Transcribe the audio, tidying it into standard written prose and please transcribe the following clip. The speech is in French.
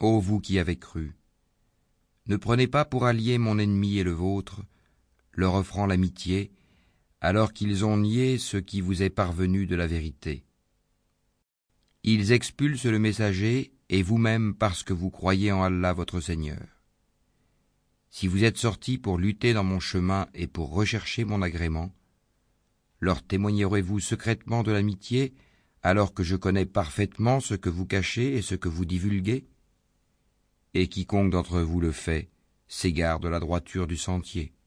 Ô vous qui avez cru, ne prenez pas pour alliés mon ennemi et le vôtre, leur offrant l'amitié, alors qu'ils ont nié ce qui vous est parvenu de la vérité. Ils expulsent le messager, et vous-même parce que vous croyez en Allah votre Seigneur. Si vous êtes sortis pour lutter dans mon chemin et pour rechercher mon agrément, leur témoignerez-vous secrètement de l'amitié, alors que je connais parfaitement ce que vous cachez et ce que vous divulguez? Et quiconque d'entre vous le fait, s'égare de la droiture du sentier.